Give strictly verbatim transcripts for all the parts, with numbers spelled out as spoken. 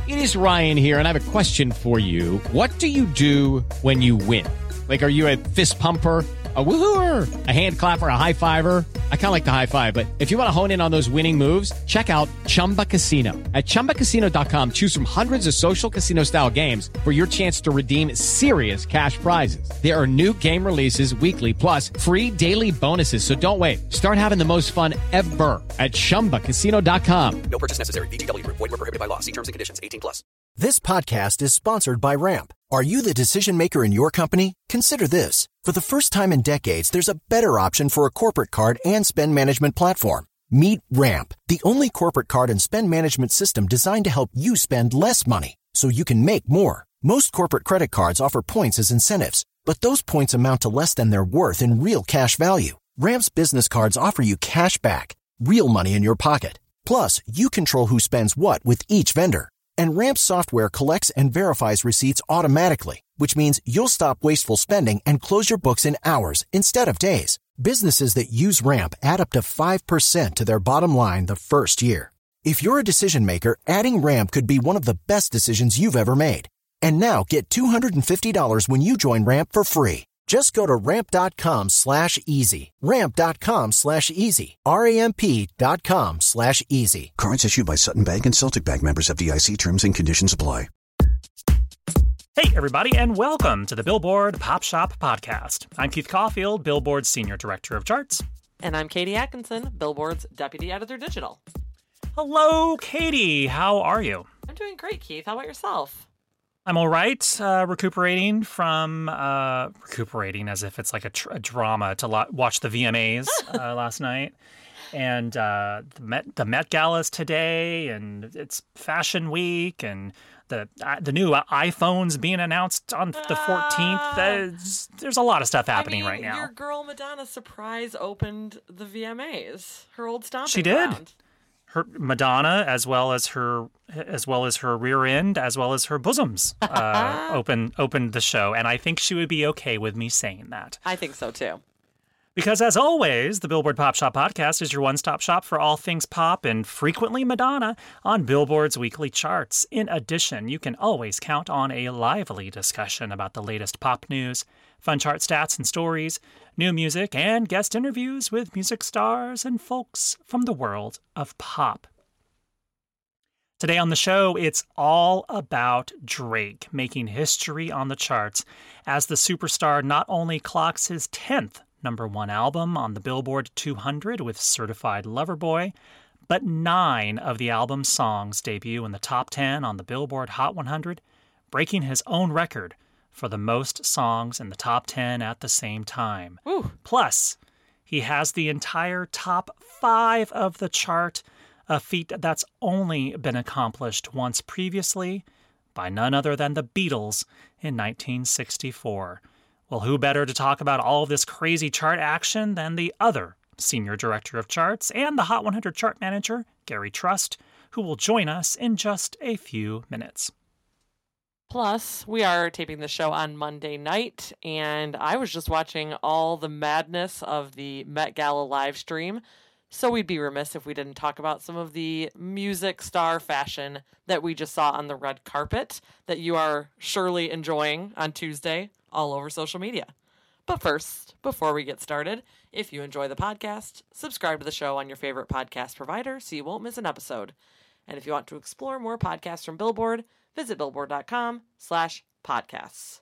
It is Ryan here, and I have a question for you. What do you do when you win? Like, are you a fist pumper, a woohooer, a hand clapper, a high fiver? I kind of like the high five, but if you want to hone in on those winning moves, check out Chumba Casino. At chumba casino dot com, choose from hundreds of social casino style games for your chance to redeem serious cash prizes. There are new game releases weekly, plus free daily bonuses. So don't wait. Start having the most fun ever at chumba casino dot com. No purchase necessary. V G W Group. Void where prohibited by law. See terms and conditions. eighteen plus. This podcast is sponsored by Ramp. Are you the decision maker in your company? Consider this. For the first time in decades, there's a better option for a corporate card and spend management platform. Meet Ramp, the only corporate card and spend management system designed to help you spend less money so you can make more. Most corporate credit cards offer points as incentives, but those points amount to less than their worth in real cash value. Ramp's business cards offer you cash back, real money in your pocket. Plus, you control who spends what with each vendor. And Ramp software collects and verifies receipts automatically, which means you'll stop wasteful spending and close your books in hours instead of days. Businesses that use Ramp add up to five percent to their bottom line the first year. If you're a decision maker, adding Ramp could be one of the best decisions you've ever made. And now get two hundred fifty dollars when you join Ramp for free. Just go to ramp.com slash easy. Ramp.com slash easy. R-A-M-P dot com slash easy. Cards issued by Sutton Bank and Celtic Bank, members of D I C. Terms and conditions apply. Hey, everybody, and welcome to the Billboard Pop Shop Podcast. I'm Keith Caulfield, Billboard's Senior Director of Charts. And I'm Katie Atkinson, Billboard's Deputy Editor Digital. Hello, Katie. How are you? I'm doing great, Keith. How about yourself? I'm all right, uh, recuperating from, uh, recuperating as if it's like a, tr- a drama to lo- watch the V M As uh, last night. And uh, the, Met, the Met Gala's today, and it's Fashion Week, and the uh, the new iPhones being announced on the fourteenth. There's, there's a lot of stuff happening I mean, right now. Your girl Madonna surprise opened the V M As, her old stomping She did. ground. Her Madonna, as well as her, as well as her rear end, as well as her bosoms, uh, open opened the show, and I think she would be okay with me saying that. I think so too. Because as always, the Billboard Pop Shop Podcast is your one-stop shop for all things pop and frequently Madonna on Billboard's weekly charts. In addition, you can always count on a lively discussion about the latest pop news, fun chart stats and stories, new music, and guest interviews with music stars and folks from the world of pop. Today on the show, it's all about Drake making history on the charts as the superstar not only clocks his tenth number one album on the Billboard two hundred with Certified Lover Boy, but nine of the album's songs debut in the top ten on the Billboard Hot one hundred, breaking his own record for the most songs in the top ten at the same time. Ooh. Plus, he has the entire top five of the chart, a feat that's only been accomplished once previously by none other than the Beatles in nineteen sixty-four. Well, who better to talk about all of this crazy chart action than the other Senior Director of Charts and the Hot one hundred chart manager, Gary Trust, who will join us in just a few minutes. Plus, we are taping the show on Monday night, and I was just watching all the madness of the Met Gala live stream, so we'd be remiss if we didn't talk about some of the music star fashion that we just saw on the red carpet that you are surely enjoying on Tuesday all over social media. But first, before we get started, if you enjoy the podcast, subscribe to the show on your favorite podcast provider so you won't miss an episode. And if you want to explore more podcasts from Billboard, visit billboard.com slash podcasts.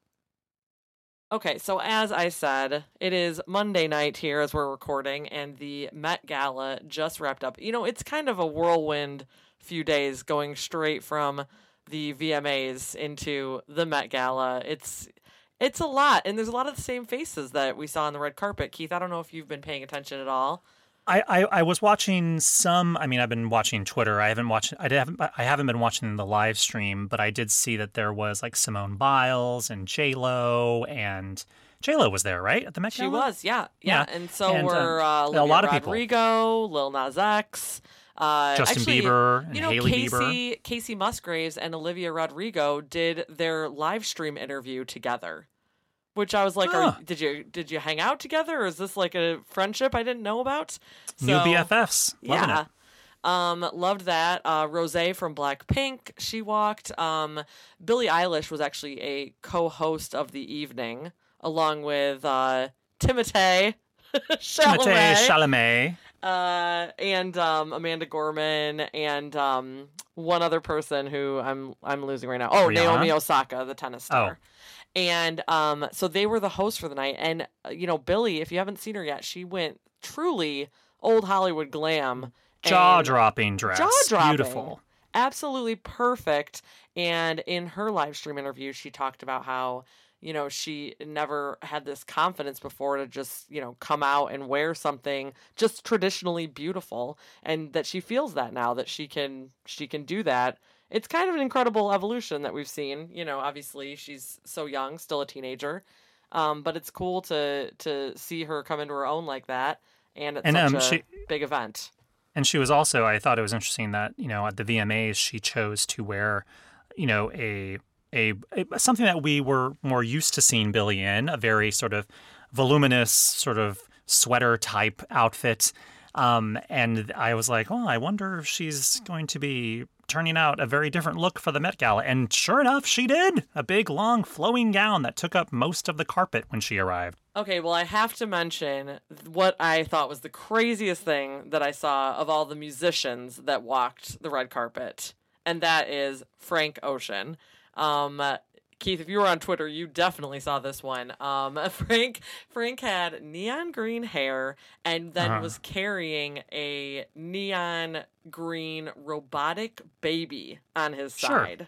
Okay, so as I said, it is Monday night here as we're recording, and the Met Gala just wrapped up. You know, it's kind of a whirlwind few days going straight from the V M As into the Met Gala. It's it's a lot, and there's a lot of the same faces that we saw on the red carpet. Keith, I don't know if you've been paying attention at all. I, I, I was watching some. I mean, I've been watching Twitter. I haven't watched. I haven't. I haven't been watching the live stream, but I did see that there was like Simone Biles and J Lo, and J Lo was there, right, at the Met Gala? She was, yeah, yeah. Yeah. And so And, were um, uh, a Olivia lot of people. Rodrigo, Lil Nas X, uh, Justin actually, Bieber and you know, Hailey Casey, Bieber. Casey Musgraves and Olivia Rodrigo did their live stream interview together. Which I was like, Huh. are, did you did you hang out together, or is this like a friendship I didn't know about? New So, B F Fs. Loving yeah. it. Um, loved that. Uh, Rosé from Blackpink, she walked. Um, Billie Eilish was actually a co-host of the evening, along with uh, Timothée Chalamet. Timothée Chalamet. Uh, and um, Amanda Gorman, and um, one other person who I'm I'm losing right now. Oh, Rihanna? Naomi Osaka, the tennis star. Oh. And um, so they were the hosts for the night. And, uh, you know, Billie, if you haven't seen her yet, she went truly old Hollywood glam. Jaw-dropping dress. Jaw-dropping. Beautiful. Absolutely perfect. And in her live stream interview, she talked about how, you know, she never had this confidence before to just, you know, come out and wear something just traditionally beautiful, and that she feels that now, that she can she can do that. It's kind of an incredible evolution that we've seen. You know, obviously she's so young, still a teenager, um, but it's cool to to see her come into her own like that, and it's and, such um, a she, big event. And she was also, I thought it was interesting that, you know, at the V M As she chose to wear, you know, a A, a something that we were more used to seeing Billie in, a very sort of voluminous sort of sweater type outfit. Um, and I was like, oh, I wonder if she's going to be turning out a very different look for the Met Gala. And sure enough, she did. A big, long, flowing gown that took up most of the carpet when she arrived. Okay, well, I have to mention what I thought was the craziest thing that I saw of all the musicians that walked the red carpet, and that is Frank Ocean. Um, Keith, if you were on Twitter, you definitely saw this one. Um, Frank Frank had neon green hair and then Uh-huh. was carrying a neon green robotic baby on his Sure. side.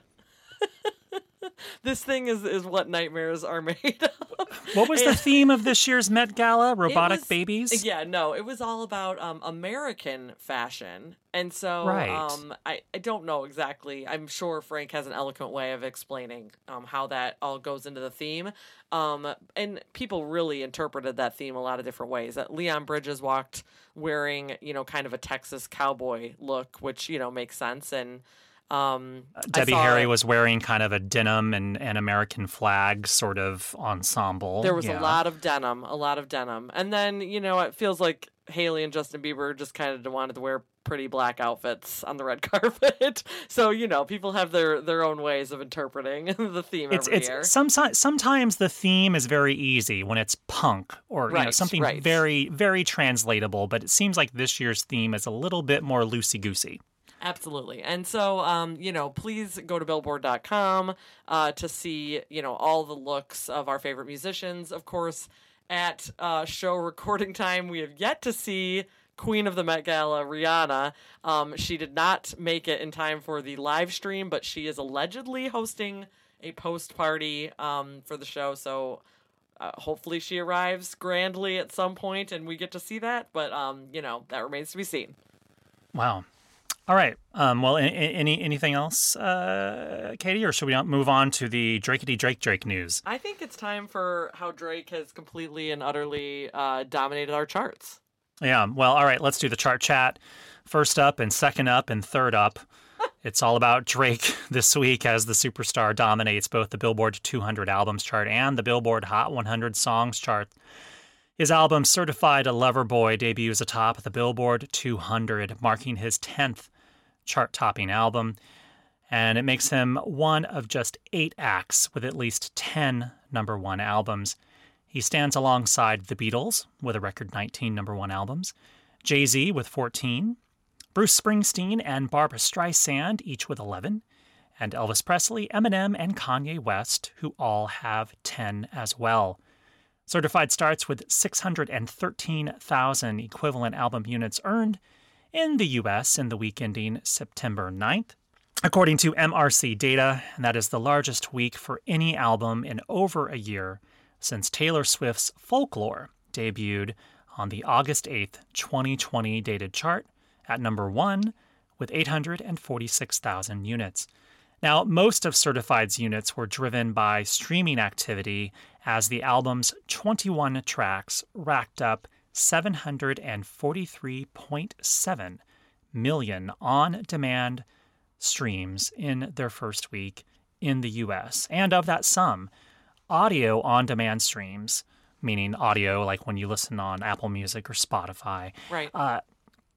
This thing is, is what nightmares are made of. What was the And- theme of this year's Met Gala? Robotic It was- babies? Yeah, no, it was all about um, American fashion. And so Right. um, I, I don't know exactly. I'm sure Frank has an eloquent way of explaining um, how that all goes into the theme. Um, and people really interpreted that theme a lot of different ways. That Leon Bridges walked wearing, you know, kind of a Texas cowboy look, which, you know, makes sense. And um, I Debbie saw- Harry was wearing kind of a denim and, and American flag sort of ensemble. There was Yeah. a lot of denim, a lot of denim. And then, you know, it feels like Haley and Justin Bieber just kind of wanted to wear pretty black outfits on the red carpet. So, you know, people have their, their own ways of interpreting the theme It's every it's year. sometimes sometimes the theme is very easy when it's punk or you know Right, something right. very very translatable, but it seems like this year's theme is a little bit more loosey goosey. Absolutely. And so, um, you know, please go to billboard dot com uh, to see, you know, all the looks of our favorite musicians. Of course, at uh, show recording time, we have yet to see Queen of the Met Gala, Rihanna. Um, she did not make it in time for the live stream, but she is allegedly hosting a post party um, for the show. So uh, hopefully she arrives grandly at some point and we get to see that. But, um, you know, that remains to be seen. Wow. All right. Um, well, a- a- any anything else, uh, Katie, or should we not move on to the Drakety Drake Drake news? I think it's time for how Drake has completely and utterly uh, dominated our charts. Yeah. Well, all right. Let's do the chart chat. First up and second up and third up. It's all about Drake this week as the superstar dominates both the Billboard two hundred albums chart and the Billboard Hot one hundred songs chart. His album Certified a Lover Boy debuts atop the Billboard two hundred, marking his tenth chart-topping album, and it makes him one of just eight acts with at least ten number one albums. He stands alongside the Beatles with a record nineteen number one albums, Jay-Z with fourteen, Bruce Springsteen and Barbra Streisand each with eleven, and Elvis Presley, Eminem, and Kanye West, who all have ten as well. Certified starts with six hundred thirteen thousand equivalent album units earned in the U S in the week ending September ninth. According to M R C data, and that is the largest week for any album in over a year since Taylor Swift's Folklore debuted on the August eighth, twenty twenty dated chart at number one with eight hundred forty-six thousand units. Now, most of Certified's units were driven by streaming activity as the album's twenty-one tracks racked up seven hundred forty-three point seven million on-demand streams in their first week in the U S. And of that sum, audio on-demand streams, meaning audio like when you listen on Apple Music or Spotify, Right. uh,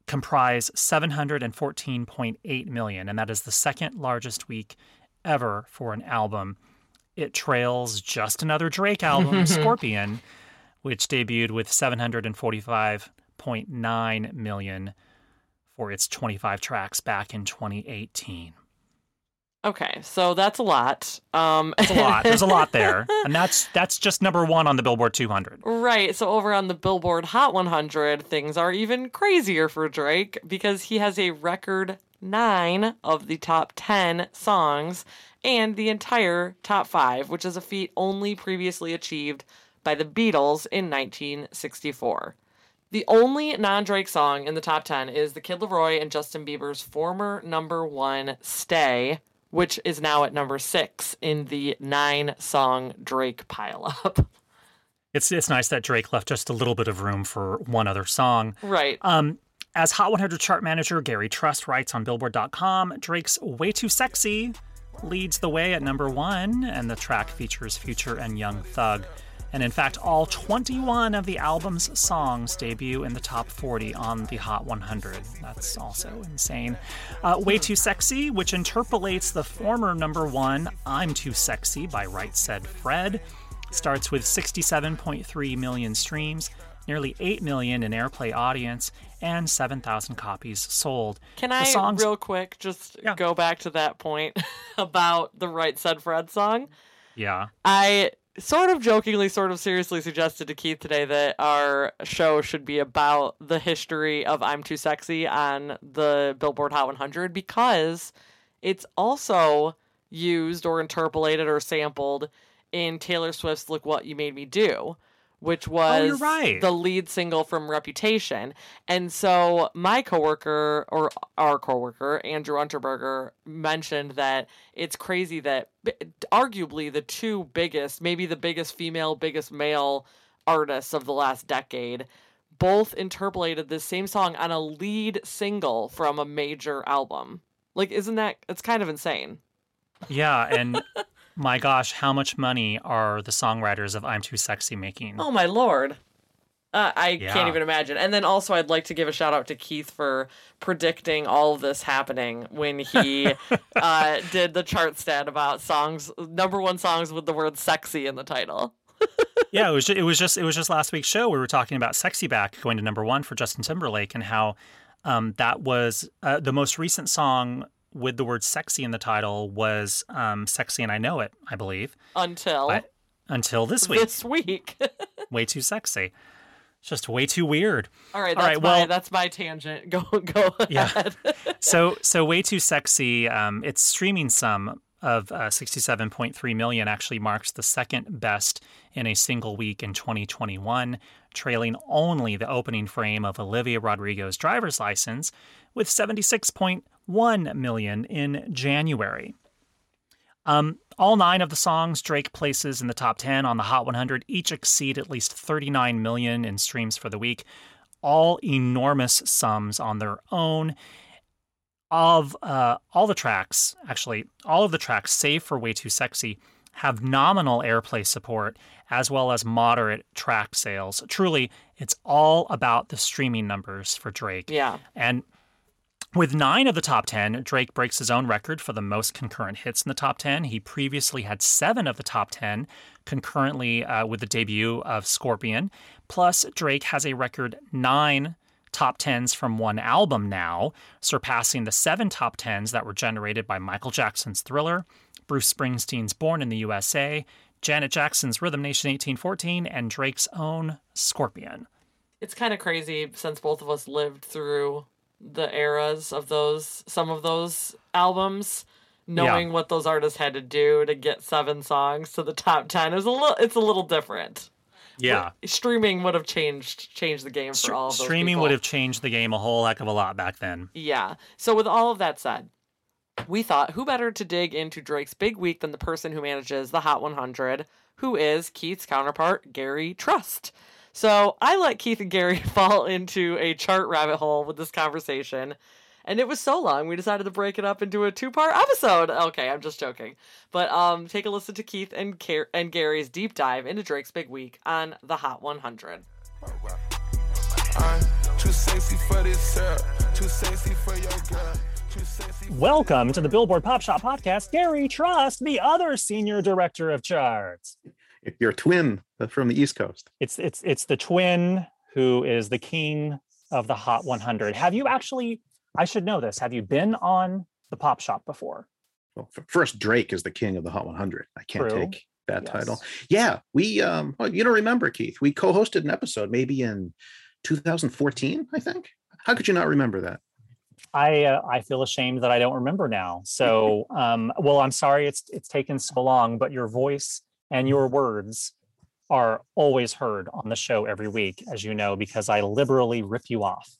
comprise seven hundred fourteen point eight million, and that is the second largest week ever for an album. It trails just another Drake album, Scorpion, which debuted with seven hundred forty-five point nine million for its twenty-five tracks back in twenty eighteen. Okay, so that's a lot. Um, That's a lot. There's a lot there. And that's that's just number one on the Billboard two hundred. Right, so over on the Billboard Hot one hundred, things are even crazier for Drake because he has a record nine of the top ten songs and the entire top five, which is a feat only previously achieved by the Beatles in nineteen sixty-four. The only non-Drake song in the top ten is the Kid Laroi and Justin Bieber's former number one, Stay, which is now at number six in the nine-song Drake pileup. It's it's nice that Drake left just a little bit of room for one other song. Right. Um, as Hot one hundred chart manager Gary Trust writes on Billboard dot com, Drake's Way Too Sexy leads the way at number one, and the track features Future and Young Thug. And in fact, all twenty-one of the album's songs debut in the top forty on the Hot one hundred. That's also insane. Uh, Way Too Sexy, which interpolates the former number one, I'm Too Sexy by Right Said Fred, starts with sixty-seven point three million streams, nearly eight million in airplay audience, and seven thousand copies sold. Can The I, songs- real quick, just Yeah. go back to that point about the Right Said Fred song? Yeah. I sort of jokingly, sort of seriously suggested to Keith today that our show should be about the history of I'm Too Sexy on the Billboard Hot one hundred because it's also used or interpolated or sampled in Taylor Swift's Look What You Made Me Do, which was Oh, you're right. the lead single from Reputation. And so my coworker, or our coworker, Andrew Unterberger, mentioned that it's crazy that b- arguably the two biggest, maybe the biggest female, biggest male artists of the last decade, both interpolated this same song on a lead single from a major album. Like, isn't that, it's kind of insane. Yeah, and my gosh, how much money are the songwriters of I'm Too Sexy making? Oh, my Lord. Uh, I Yeah. can't even imagine. And then also, I'd like to give a shout out to Keith for predicting all of this happening when he uh, did the chart stat about songs, number one songs with the word sexy in the title. Yeah, it was ju- it was just it was just last week's show. We were talking about Sexy Back going to number one for Justin Timberlake and how um, that was uh, the most recent song with the word sexy in the title was um, Sexy and I Know It, I believe. Until But until this week. this week. Way too sexy. It's just way too weird. All right, All that's right, my well- that's my tangent. Go go Yeah. ahead. So so Way Too Sexy, um, its streaming sum of uh, sixty-seven point three million actually marks the second best in a single week in twenty twenty-one, trailing only the opening frame of Olivia Rodrigo's Driver's License with seventy-six point one million in January. Um, all nine of the songs Drake places in the top ten on the Hot one hundred each exceed at least thirty-nine million in streams for the week, all enormous sums on their own. Of uh, all the tracks, actually, all of the tracks, save for Way Too Sexy, have nominal airplay support as well as moderate track sales. Truly, it's all about the streaming numbers for Drake. Yeah. And with nine of the top ten, Drake breaks his own record for the most concurrent hits in the top ten. He previously had seven of the top ten concurrently uh, with the debut of Scorpion. Plus, Drake has a record nine top tens from one album now, surpassing the seven top tens that were generated by Michael Jackson's Thriller, Bruce Springsteen's Born in the U S A, Janet Jackson's Rhythm Nation eighteen fourteen, and Drake's own Scorpion. It's kind of crazy since both of us lived through the eras of those, some of those albums, knowing Yeah. what those artists had to do to get seven songs to the top ten is a little, it's a little different. Yeah. But streaming would have changed, changed the game for all of those Streaming people. would have changed the game a whole heck of a lot back then. Yeah. So with all of that said, we thought who better to dig into Drake's big week than the person who manages the Hot one hundred, who is Keith's counterpart, Gary Trust. So I let Keith and Gary fall into a chart rabbit hole with this conversation. And it was so long, we decided to break it up into a two-part episode. Okay, I'm just joking. But um, take a listen to Keith and, Car- and Gary's deep dive into Drake's big week on the Hot one hundred. I'm too sexy for this herb, too sexy for your girl. Welcome to the Billboard Pop Shop Podcast. Gary Trust, the other senior director of charts. Your twin from the East Coast. It's it's it's the twin who is the king of the Hot one hundred. Have you actually, I should know this, have you been on the Pop Shop before? Well, first, Drake is the king of the Hot one hundred. I can't True. take that Yes. title. Yeah, we, um, well, you don't remember, Keith. We co-hosted an episode maybe in two thousand fourteen, I think. How could you not remember that? I uh, I feel ashamed that I don't remember now. So, um, well, I'm sorry it's it's taken so long, but your voice and your words are always heard on the show every week, as you know, because I liberally rip you off.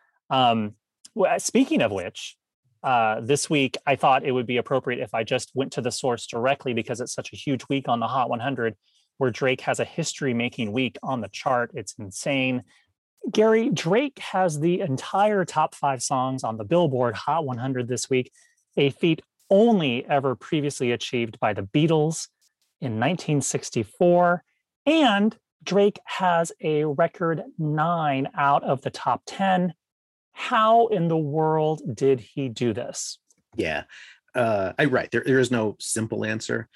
Um, well, speaking of which, uh, this week I thought it would be appropriate if I just went to the source directly because it's such a huge week on the Hot one hundred, where Drake has a history-making week on the chart. It's insane. Gary, Drake has the entire top five songs on the Billboard Hot one hundred this week, a feat only ever previously achieved by the Beatles in nineteen sixty-four. And Drake has a record nine out of the top ten. How in the world did he do this? Yeah, uh, I right. There, there is no simple answer.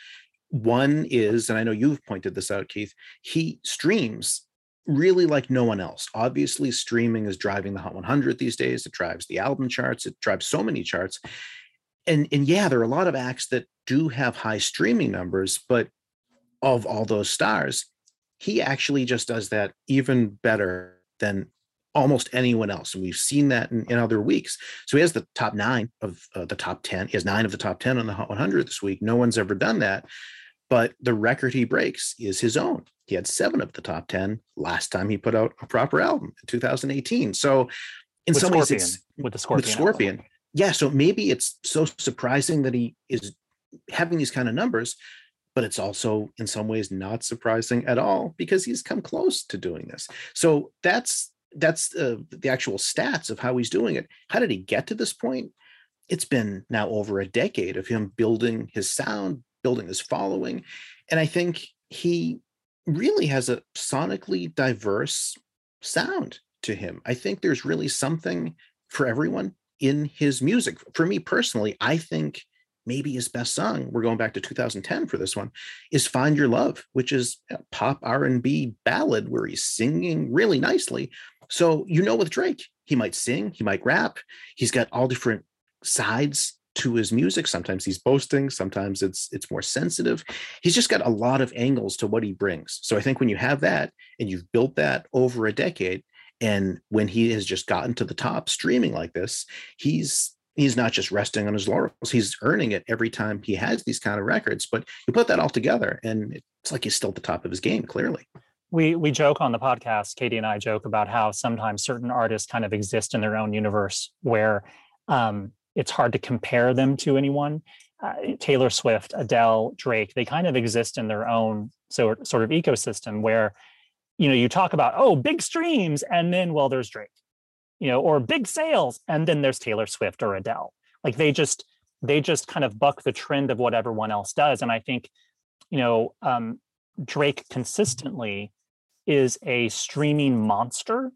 One is, and I know you've pointed this out, Keith, he streams really like no one else. Obviously, streaming is driving the Hot one hundred these days. It drives the album charts. It drives so many charts. And, and yeah, there are a lot of acts that do have high streaming numbers, but of all those stars, he actually just does that even better than almost anyone else. And we've seen that in, in other weeks. So he has the top nine of uh, the top ten. He has nine of the top ten on the Hot one hundred this week. No one's ever done that. But the record he breaks is his own. He had seven of the top ten last time he put out a proper album in two thousand eighteen. So in With some Scorpion, ways, it's with the Scorpion. with Scorpion. album. Yeah. So maybe it's so surprising that he is having these kind of numbers, but it's also in some ways not surprising at all because he's come close to doing this. So that's that's uh, the actual stats of how he's doing it. How did he get to this point? It's been now over a decade of him building his sound, building his following. And I think he really has a sonically diverse sound to him. I think there's really something for everyone in his music. For me personally, I think maybe his best song, we're going back to two thousand ten for this one, is Find Your Love, which is a pop R and B ballad where he's singing really nicely. So, you know, with Drake, he might sing, he might rap. He's got all different sides to his music. Sometimes he's boasting, sometimes it's it's more sensitive. He's just got a lot of angles to what he brings. So I think when you have that and you've built that over a decade, and when he has just gotten to the top streaming like this, he's he's not just resting on his laurels. He's earning it every time he has these kind of records. But you put that all together and it's like he's still at the top of his game, clearly. We we joke on the podcast, Katie and I joke about how sometimes certain artists kind of exist in their own universe where um, it's hard to compare them to anyone. Uh, Taylor Swift, Adele, Drake, they kind of exist in their own sort, sort of ecosystem where, you know, you talk about, oh, big streams, and then, well, there's Drake, you know, or big sales, and then there's Taylor Swift or Adele. Like they just, they just kind of buck the trend of what everyone else does. And I think, you know, um, Drake consistently is a streaming monster,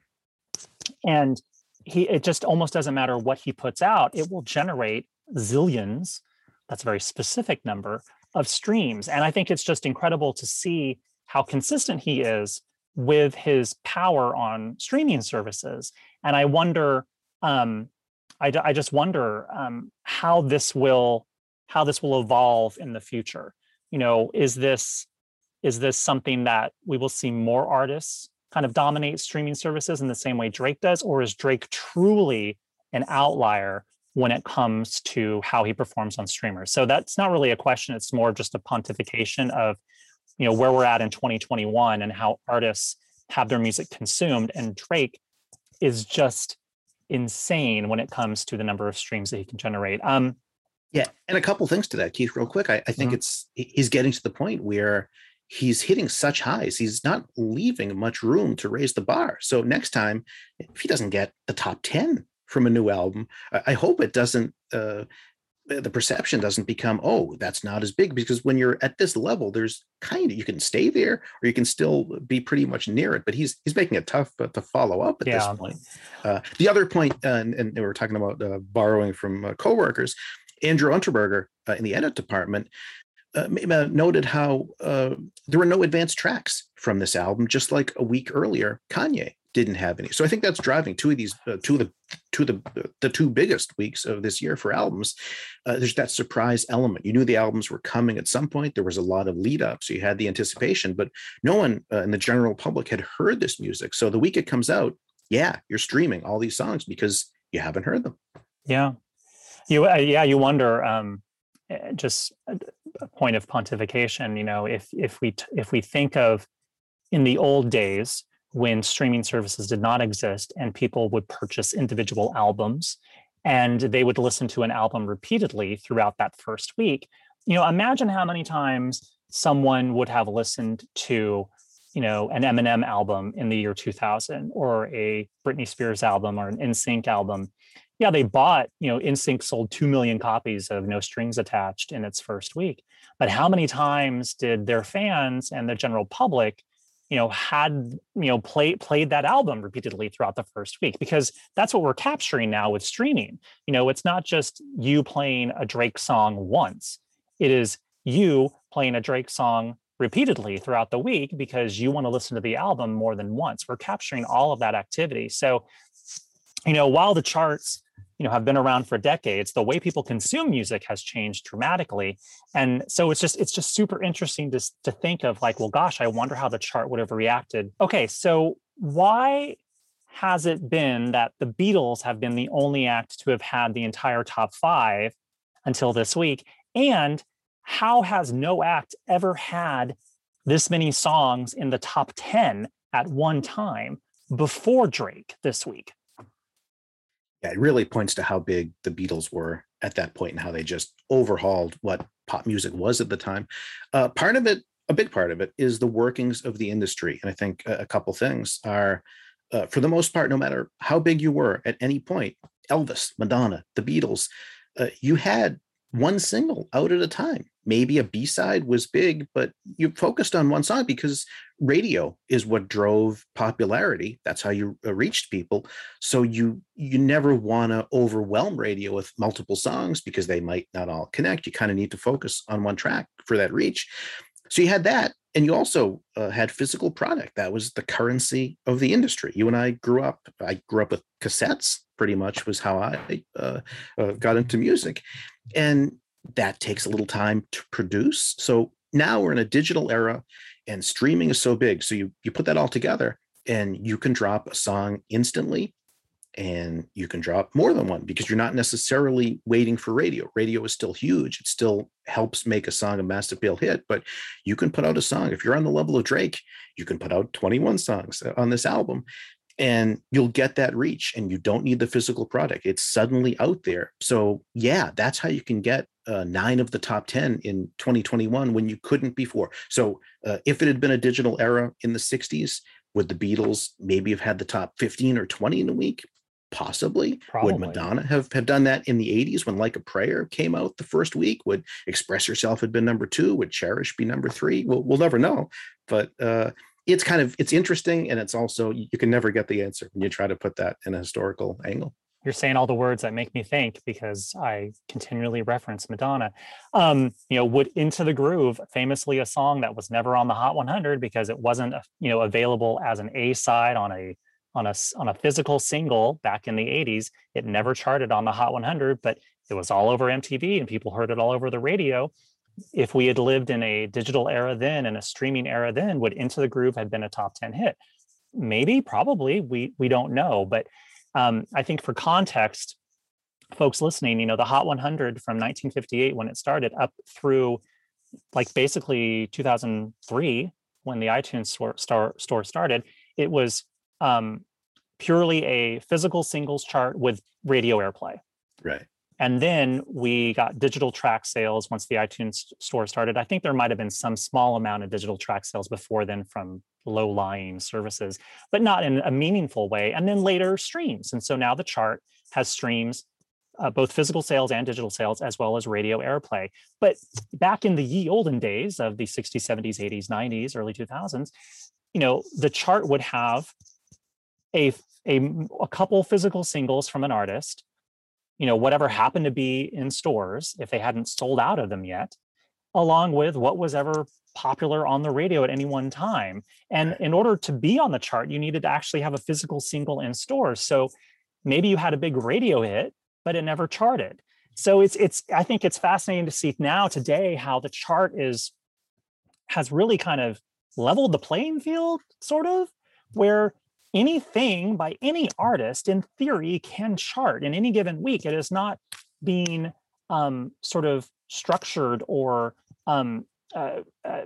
and he it just almost doesn't matter what he puts out, it will generate zillions, that's a very specific number, of streams. And I think it's just incredible to see how consistent he is with his power on streaming services. And I wonder, um, I, I just wonder um, how this will how this will evolve in the future. You know, is this Is this something that we will see more artists kind of dominate streaming services in the same way Drake does? Or is Drake truly an outlier when it comes to how he performs on streamers? So that's not really a question. It's more just a pontification of, you know, where we're at in twenty twenty-one and how artists have their music consumed. And Drake is just insane when it comes to the number of streams that he can generate. Um, yeah. And a couple things to that, Keith, real quick. I, I think mm-hmm. it's, he's getting to the point where he's hitting such highs. He's not leaving much room to raise the bar. So next time, if he doesn't get the top ten from a new album, I hope it doesn't uh, the perception doesn't become, oh, that's not as big, because when you're at this level, there's kind of, you can stay there or you can still be pretty much near it, but he's he's making it tough uh, to follow up at Yeah. this point. Uh, the other point, uh, and, and we were talking about uh, borrowing from uh, coworkers, Andrew Unterberger uh, in the edit department uh, noted how uh, there were no advanced tracks from this album, just like a week earlier, Kanye didn't have any. So I think that's driving two of these, uh, two of the, two of the, the two biggest weeks of this year for albums. Uh, there's that surprise element. You knew the albums were coming at some point. There was a lot of lead up, so you had the anticipation, but no one uh, in the general public had heard this music. So the week it comes out, yeah, you're streaming all these songs because you haven't heard them. Yeah, you uh, yeah you wonder. Um, just a point of pontification. You know, if if we t- if we think of in the old days, when streaming services did not exist and people would purchase individual albums and they would listen to an album repeatedly throughout that first week. You know, imagine how many times someone would have listened to, you know, an Eminem album in the year two thousand or a Britney Spears album or an N Sync album. Yeah, they bought, you know, N Sync sold two million copies of No Strings Attached in its first week. But how many times did their fans and the general public, you know, had, you know, play, played that album repeatedly throughout the first week? Because that's what we're capturing now with streaming. You know, it's not just you playing a Drake song once. It is you playing a Drake song repeatedly throughout the week because you want to listen to the album more than once. We're capturing all of that activity. So, you know, while the charts, you know, have been around for decades, the way people consume music has changed dramatically. And so it's just, it's just super interesting to, to think of like, well, gosh, I wonder how the chart would have reacted. Okay, so why has it been that the Beatles have been the only act to have had the entire top five until this week? And how has no act ever had this many songs in the top ten at one time before Drake this week? Yeah, it really points to how big the Beatles were at that point and how they just overhauled what pop music was at the time. Uh, part of it, a big part of it, is the workings of the industry. And I think a, a couple things are, uh, for the most part, no matter how big you were at any point, Elvis, Madonna, the Beatles, uh, you had one single out at a time. Maybe a B-side was big, but you focused on one song because radio is what drove popularity. That's how you reached people. So you you never want to overwhelm radio with multiple songs because they might not all connect. You kind of need to focus on one track for that reach. So you had that, and you also uh, had physical product. That was the currency of the industry. You and I grew up, I grew up with cassettes, pretty much was how I uh, uh, got into music. And that takes a little time to produce. So now we're in a digital era and streaming is so big. So you, you put that all together and you can drop a song instantly, and you can drop more than one because you're not necessarily waiting for radio. Radio is still huge. It still helps make a song a mass appeal hit, but you can put out a song. If you're on the level of Drake, you can put out twenty-one songs on this album and you'll get that reach, and you don't need the physical product. It's suddenly out there. So yeah, that's how you can get uh, nine of the top ten in twenty twenty-one when you couldn't before. So uh, if it had been a digital era in the sixties, would the Beatles maybe have had the top fifteen or twenty in a week? Possibly. Probably. Would Madonna have, have done that in the eighties when Like a Prayer came out the first week? Would Express Yourself have been number two? Would Cherish be number three? We'll, we'll never know. But uh, it's kind of, it's interesting. And it's also, you can never get the answer when you try to put that in a historical angle. You're saying all the words that make me think because I continually reference Madonna. Um, you know, would Into the Groove, famously a song that was never on the Hot one hundred because it wasn't, you know, available as an A side on a on a on a physical single back in the eighties. It never charted on the Hot one hundred, but it was all over M T V and people heard it all over the radio. If we had lived in a digital era then and a streaming era then, would Into the Groove have been a top ten hit? Maybe, probably. We we don't know, but. Um, I think for context, folks listening, you know, the Hot one hundred from nineteen fifty-eight when it started up through like basically two thousand three when the iTunes store, star, store started, it was um, purely a physical singles chart with radio airplay. Right. And then we got digital track sales once the iTunes store started. I think there might have been some small amount of digital track sales before then from low-lying services, but not in a meaningful way. And then later streams. And so now the chart has streams uh, both physical sales and digital sales, as well as radio airplay. But back in the ye olden days of the sixties, seventies, eighties, nineties, early two thousands, you know, the chart would have a, a, a couple physical singles from an artist, you know, whatever happened to be in stores, if they hadn't sold out of them yet, along with what was ever popular on the radio at any one time. And in order to be on the chart, you needed to actually have a physical single in stores. So maybe you had a big radio hit, but it never charted. So it's, it's, I think it's fascinating to see now today how the chart is, has really kind of leveled the playing field, sort of, where anything by any artist in theory can chart in any given week. It is not being um, sort of structured or um, uh, uh,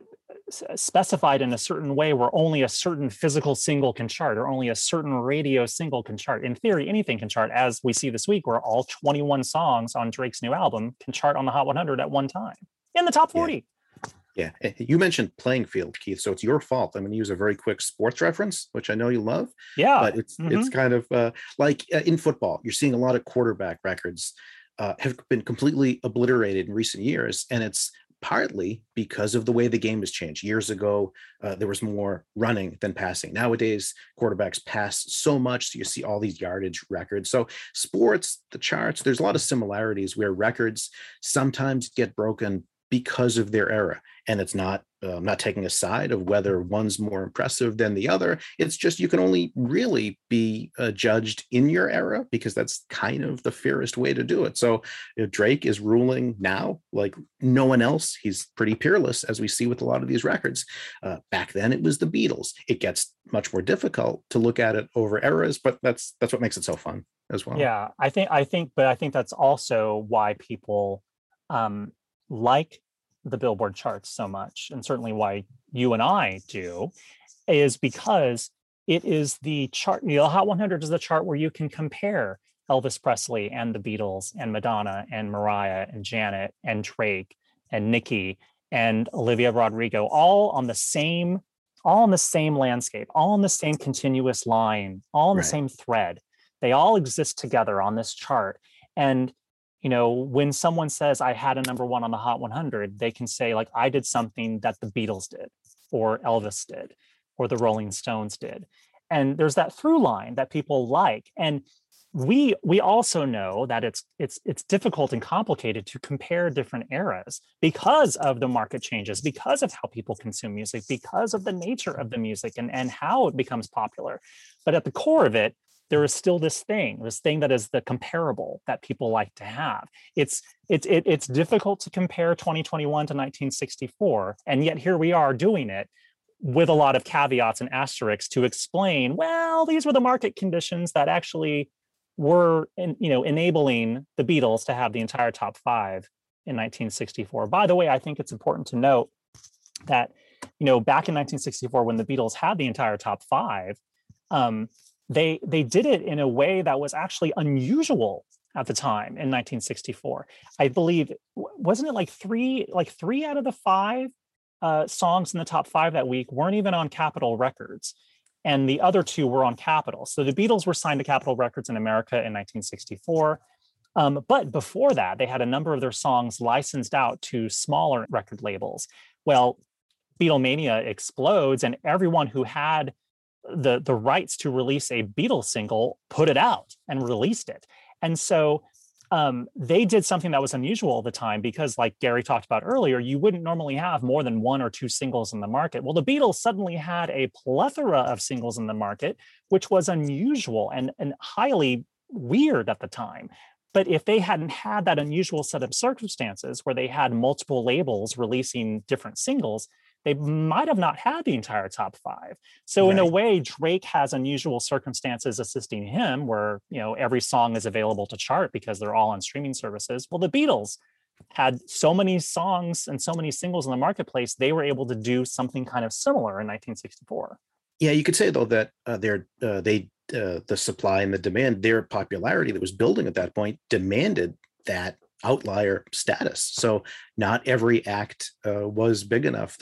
specified in a certain way where only a certain physical single can chart or only a certain radio single can chart. In theory, anything can chart, as we see this week, where all twenty-one songs on Drake's new album can chart on the Hot one hundred at one time in the top forty. Yeah. Yeah. You mentioned playing field, Keith, so it's your fault. I'm going to use a very quick sports reference, which I know you love. Yeah. But it's mm-hmm. it's kind of uh, like uh, in football, you're seeing a lot of quarterback records uh, have been completely obliterated in recent years. And it's partly because of the way the game has changed. Years ago, uh, there was more running than passing. Nowadays, quarterbacks pass so much, so you see all these yardage records. So sports, the charts, there's a lot of similarities where records sometimes get broken because of their era. And it's not, uh, I'm not taking a side of whether one's more impressive than the other. It's just you can only really be uh, judged in your era, because that's kind of the fairest way to do it. So if Drake is ruling now like no one else, he's pretty peerless, as we see with a lot of these records. Uh, back then it was the Beatles. It gets much more difficult to look at it over eras, but that's that's what makes it so fun as well. Yeah, I think, I think, but I think that's also why people um, like the Billboard charts so much, and certainly why you and I do, is because it is the chart. You know, Hot one hundred is the chart where you can compare Elvis Presley and the Beatles and Madonna and Mariah and Janet and Drake and Nicki and Olivia Rodrigo, all on the same, all on the same landscape, all on the same continuous line, all on the Right. same thread. They all exist together on this chart. And you know, when someone says I had a number one on the Hot one hundred, they can say like, I did something that the Beatles did, or Elvis did, or the Rolling Stones did. And there's that through line that people like. And we we also know that it's it's it's difficult and complicated to compare different eras because of the market changes, because of how people consume music, because of the nature of the music and, and how it becomes popular. But at the core of it, there is still this thing, this thing that is the comparable that people like to have. It's it's it, it's difficult to compare twenty twenty-one to nineteen sixty-four, and yet here we are doing it with a lot of caveats and asterisks to explain, well, these were the market conditions that actually were, in, you know, enabling the Beatles to have the entire top five in nineteen sixty-four. By the way, I think it's important to note that, you know, back in nineteen sixty-four, when the Beatles had the entire top five, um, They they did it in a way that was actually unusual at the time in nineteen sixty-four. I believe, wasn't it like three like three out of the five uh, songs in the top five that week weren't even on Capitol Records, and the other two were on Capitol. So the Beatles were signed to Capitol Records in America in nineteen sixty-four. Um, but before that, they had a number of their songs licensed out to smaller record labels. Well, Beatlemania explodes, and everyone who had the the rights to release a Beatles single put it out and released it. And so um, they did something that was unusual at the time, because like Gary talked about earlier, you wouldn't normally have more than one or two singles in the market. Well, the Beatles suddenly had a plethora of singles in the market, which was unusual and, and highly weird at the time. But if they hadn't had that unusual set of circumstances where they had multiple labels releasing different singles, they might have not had the entire top five. So right. in a way, Drake has unusual circumstances assisting him, where, you know, every song is available to chart because they're all on streaming services. Well, the Beatles had so many songs and so many singles in the marketplace, they were able to do something kind of similar in nineteen sixty-four. Yeah, you could say though that uh, they're uh, they uh, the supply and the demand, their popularity that was building at that point demanded that outlier status. So not every act uh, was big enough. There were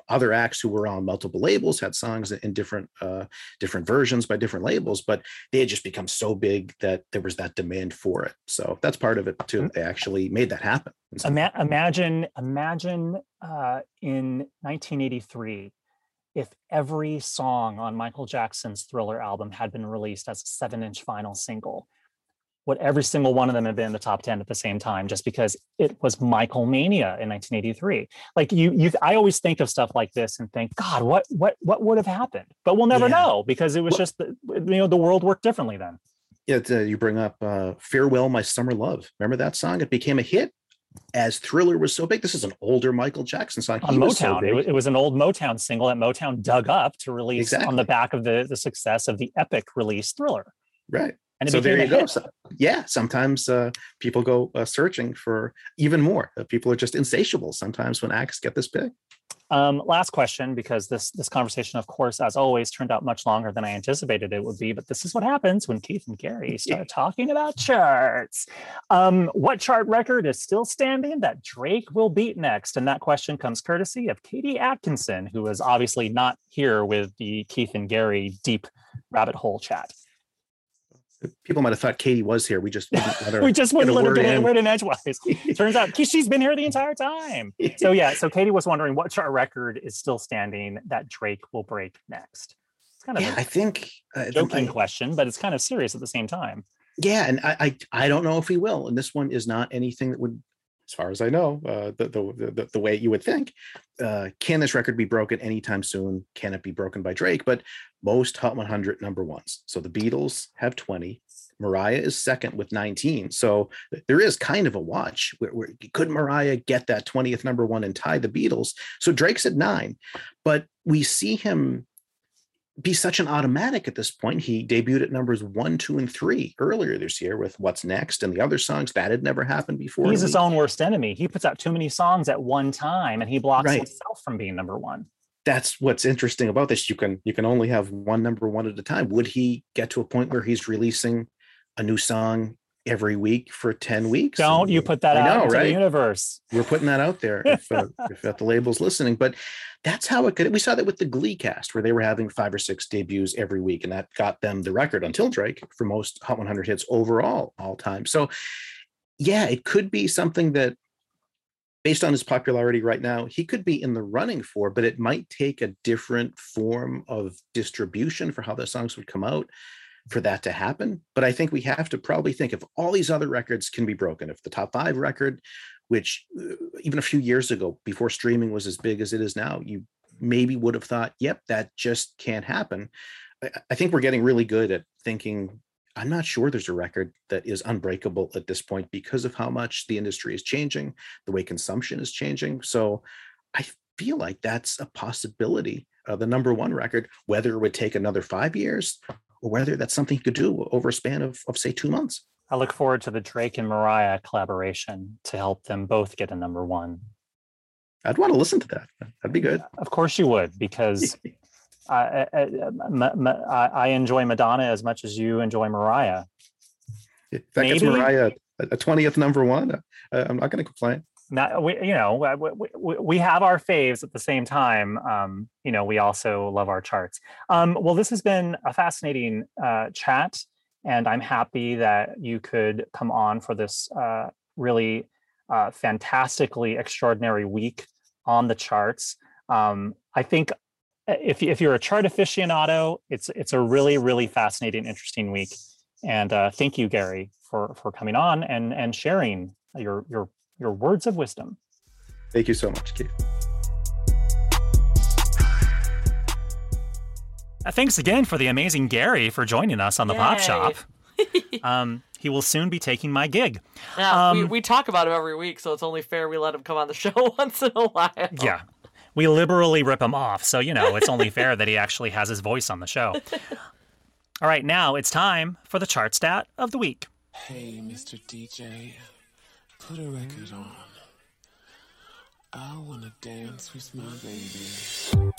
other acts who were on multiple labels had songs in different uh, different versions by different labels, but they had just become so big that there was that demand for it. So that's part of it too. They actually made that happen. Ima- imagine, imagine uh, in nineteen eighty-three, if every song on Michael Jackson's Thriller album had been released as a seven-inch vinyl single. Would every single one of them have been in the top ten at the same time, just because it was Michael Mania in nineteen eighty-three? Like you, you, I always think of stuff like this and think, God, what, what, what would have happened? But we'll never yeah. know, because it was well, just, the, you know, the world worked differently then. Yeah, uh, you bring up uh, "Farewell, My Summer Love." Remember that song? It became a hit as Thriller was so big. This is an older Michael Jackson song. On Motown, so it, it was an old Motown single that Motown dug up to release exactly. on the back of the the success of the epic release Thriller. Right. And it so there you go. Hit. So, yeah, sometimes uh, people go uh, searching for even more. Uh, people are just insatiable sometimes when acts get this big. Um, last question, because this this conversation, of course, as always, turned out much longer than I anticipated it would be. But this is what happens when Keith and Gary start talking about charts. Um, what chart record is still standing that Drake will beat next? And that question comes courtesy of Katie Atkinson, who is obviously not here with the Keith and Gary deep rabbit hole chat. People might have thought Katie was here. We just wouldn't let her we just wouldn't let her get in. a word in edgewise. Turns out she's been here the entire time. So yeah, so Katie was wondering what chart record is still standing that Drake will break next. It's kind of yeah, a I think uh, joking I, question, but it's kind of serious at the same time. Yeah, and I, I I don't know if he will. And this one is not anything that would, as far as I know, uh, the, the the the way you would think. Uh, can this record be broken anytime soon? Can it be broken by Drake? But most Hot one hundred number ones. So the Beatles have twenty. Mariah is second with nineteen. So there is kind of a watch. Where, where could Mariah get that twentieth number one and tie the Beatles? So Drake's at nine, but we see him be such an automatic at this point. He debuted at numbers one, two, and three earlier this year with What's Next and the other songs. That had never happened before. He's his own worst enemy. He puts out too many songs at one time and he blocks right. himself from being number one. That's what's interesting about this. You can you can only have one number one at a time. Would he get to a point where he's releasing a new song every week for ten weeks? Don't and, you put that I out know, into right? the universe. We're putting that out there if, uh, if the label's listening. But that's how it could. We saw that with the Glee cast, where they were having five or six debuts every week, and that got them the record until Drake for most Hot one hundred hits overall all time. So yeah, it could be something that, based on his popularity right now, he could be in the running for, but it might take a different form of distribution for how the songs would come out for that to happen. But I think we have to probably think if all these other records can be broken, if the top five record, which uh, even a few years ago, before streaming was as big as it is now, you maybe would have thought, yep, that just can't happen. I, I think we're getting really good at thinking, I'm not sure there's a record that is unbreakable at this point because of how much the industry is changing, the way consumption is changing. So I feel like that's a possibility. Uh, the number one record, whether it would take another five years or whether that's something you could do over a span of, of say, two months. I look forward to the Drake and Mariah collaboration to help them both get a number one. I'd want to listen to that. That'd be good. Of course you would, because I, I, I enjoy Madonna as much as you enjoy Mariah. If that gets Mariah a twentieth number one, uh, I'm not going to complain. Not, we, you know, we, we, we have our faves at the same time. Um, you know, we also love our charts. Um, well, this has been a fascinating uh, chat, and I'm happy that you could come on for this uh, really uh, fantastically extraordinary week on the charts. Um, I think if if you're a chart aficionado, it's it's a really really fascinating, interesting week. And uh, thank you, Gary, for for coming on and and sharing your your. your words of wisdom. Thank you so much, Keith. Uh, thanks again for the amazing Gary for joining us on the Yay. Pop Shop. um, he will soon be taking my gig. Yeah, um, we, we talk about him every week, so it's only fair we let him come on the show once in a while. Yeah, we liberally rip him off, so, you know, it's only fair that he actually has his voice on the show. All right, now it's time for the chart stat of the week. Hey, Mister D J. Put a record on. I wanna dance with my baby.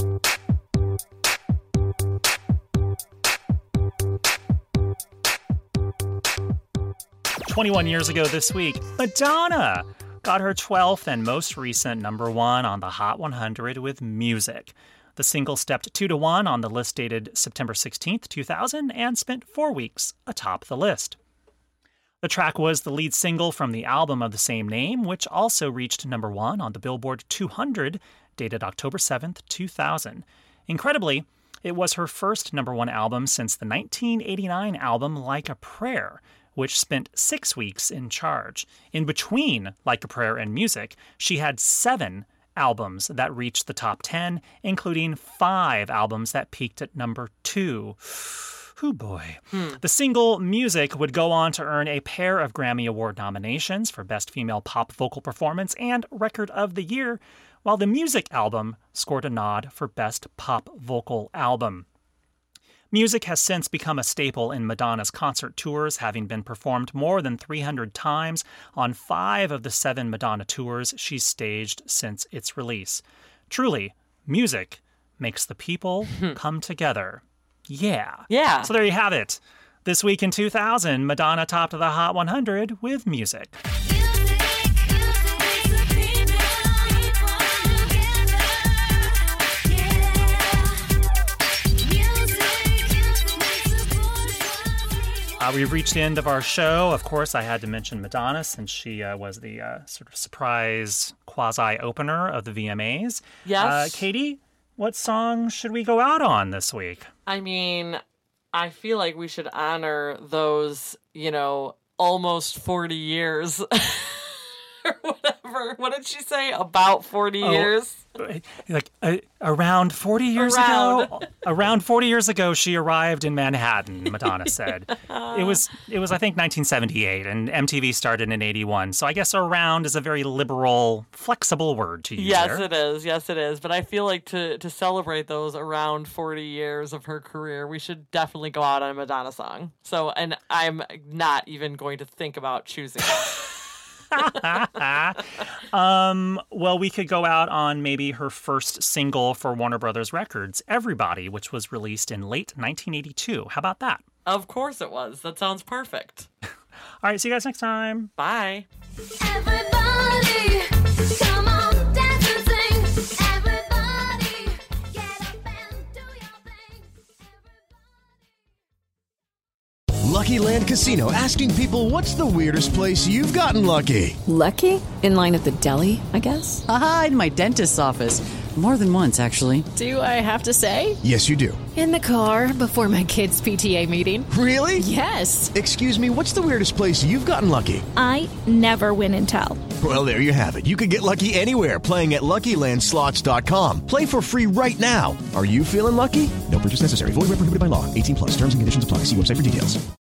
twenty-one years ago this week, Madonna got her twelfth and most recent number one on the Hot one hundred with Music. The single stepped two to one on the list dated September sixteenth, two thousand, and spent four weeks atop the list. The track was the lead single from the album of the same name, which also reached number one on the Billboard two hundred, dated October seventh, two thousand. Incredibly, it was her first number one album since the nineteen eighty-nine album Like a Prayer, which spent six weeks in charge. In between Like a Prayer and Music, she had seven albums that reached the top ten, including five albums that peaked at number two. Hoo boy. Hmm. The single Music would go on to earn a pair of Grammy Award nominations for Best Female Pop Vocal Performance and Record of the Year, while the Music album scored a nod for Best Pop Vocal Album. Music has since become a staple in Madonna's concert tours, having been performed more than three hundred times on five of the seven Madonna tours she's staged since its release. Truly, music makes the people come together. Yeah. Yeah. So there you have it. This week in two thousand, Madonna topped the Hot one hundred with Music. Uh, we've reached the end of our show. Of course, I had to mention Madonna since she uh, was the uh, sort of surprise quasi-opener of the V M As. Yes. Uh, Katie, what song should we go out on this week? I mean, I feel like we should honor those, you know, almost forty years. Or whatever. What did she say? About forty oh, years? Like uh, around forty years around. ago? Around forty years ago, she arrived in Manhattan, Madonna said. It was, it was I think, nineteen seventy-eight, and M T V started in eighty-one. So I guess around is a very liberal, flexible word to use Yes, there. it is. Yes, it is. But I feel like to, to celebrate those around forty years of her career, we should definitely go out on a Madonna song. So, and I'm not even going to think about choosing it. um, well, we could go out on maybe her first single for Warner Brothers Records, Everybody, which was released in late nineteen eighty-two. How about that? Of course it was. That sounds perfect. All right, see you guys next time. Bye. Everybody, come on, dance and sing. Everybody, get up and do your thing. Everybody. Lucky Land Casino, asking people, what's the weirdest place you've gotten lucky? Lucky? In line at the deli, I guess? Aha, in my dentist's office. More than once, actually. Do I have to say? Yes, you do. In the car before my kids' P T A meeting. Really? Yes. Excuse me, what's the weirdest place you've gotten lucky? I never win and tell. Well, there you have it. You can get lucky anywhere, playing at Lucky Land Slots dot com. Play for free right now. Are you feeling lucky? No purchase necessary. Void where prohibited by law. eighteen plus. Terms and conditions apply. See website for details.